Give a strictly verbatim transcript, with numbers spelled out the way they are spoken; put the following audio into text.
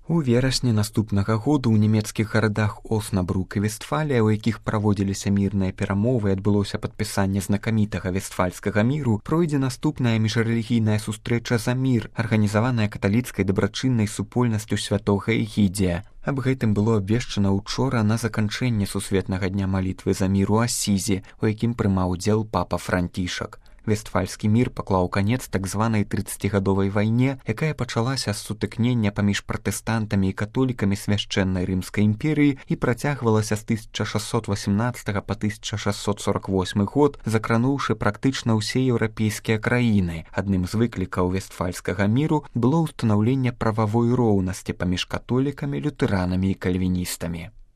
У верасні наступнага году ў нямецкіх гарадах Оснабрук і Вестфалія, у якіх праводзіліся мірныя перамовы і адбылося падпісанне знакамітага вестфальскага міру, пройдзе наступная міжрэлігійная сустрэча за мір, арганізаваная каталіцкай дабрачыннай супольнасцю святога Эгідзія. Аб гэтым было абвешчана ўчора на заканчэнне сусветнага дня малітвы за мір у Асізе, у якім прымаў удзел папа Францішак. Вестфальскі мір паклаў канец так званай трыццацігадовай вайне, якая пачалася з сутыкнення паміж пратэстантамі і католікамі свяшчэннай рымскай імперыі і працягвалася з тысяча шасцьсот васямнаццатага па тысяча шасцьсот сорак восьмы год, закрануўшы практычна ўсе еўрапейскія краіны. Адным з выклікаў вестфальскага міру было ўстанаўленне прававой роўнасці паміж католікамі, лютэранамі і кальвіністамі.